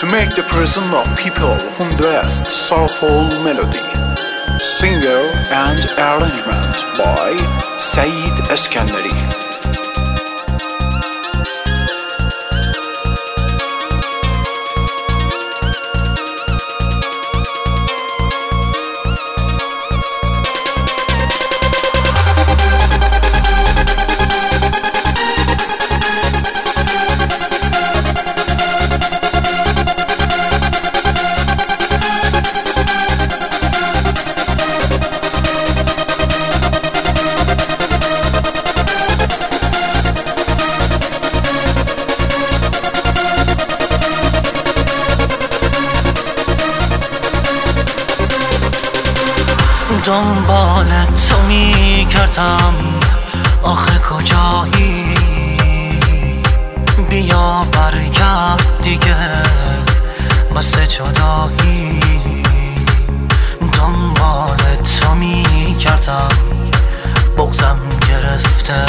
make the present of people whom dressed soulful melody. Singer and arrangement by Saeed Eskandari. دنبال تو می‌گردم آخه کجایی؟ بیا برگرد دیگه واسه جدایی. دنبال تو می‌گردم بغضم گرفته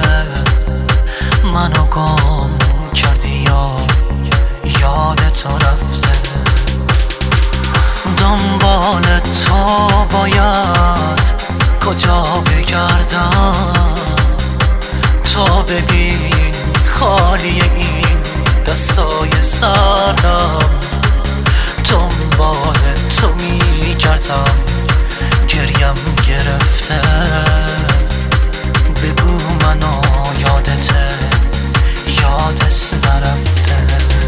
منو گم کردی یا یاد تو رفته. دنبال تو باید کجا بگردم تا ببین خالی این دستای سردم. دنبال تو میگردم گریم گرفته بگو منو یادته یادت نرفته.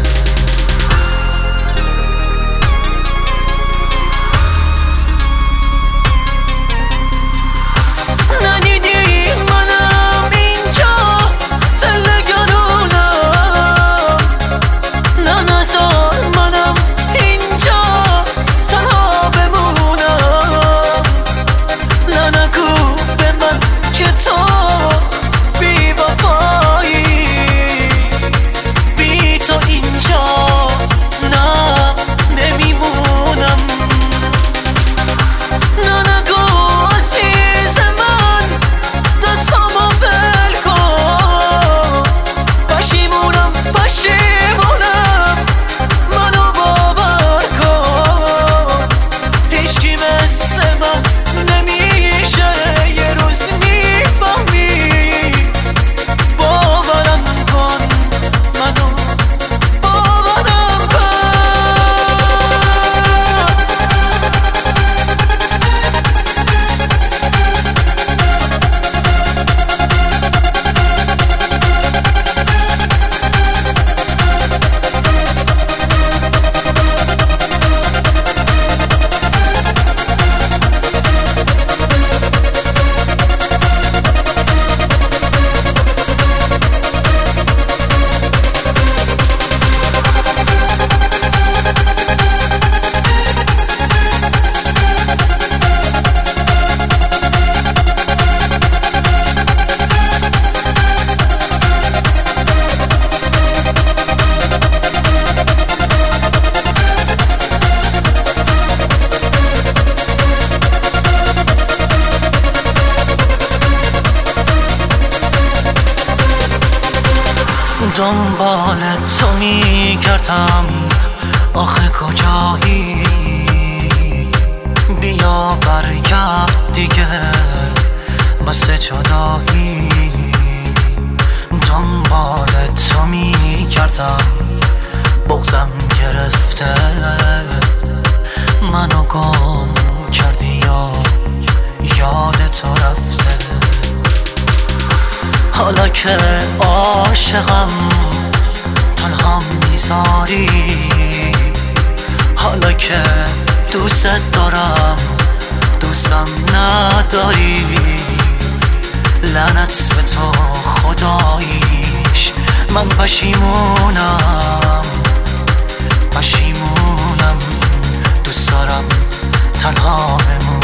دنبال تو میگردم آخه کجایی؟ بیا برگرد دیگه واسه جدایی. دنبال تو میگردم بغضم گرفته منو گم کردی یا یاد تو رفته. حالا که عاشقم تنها میذاری، حالا که دوست دارم دوستم نداری. لعنت به تو خداییش من پشیمونم دوست دارم تنها بمونم.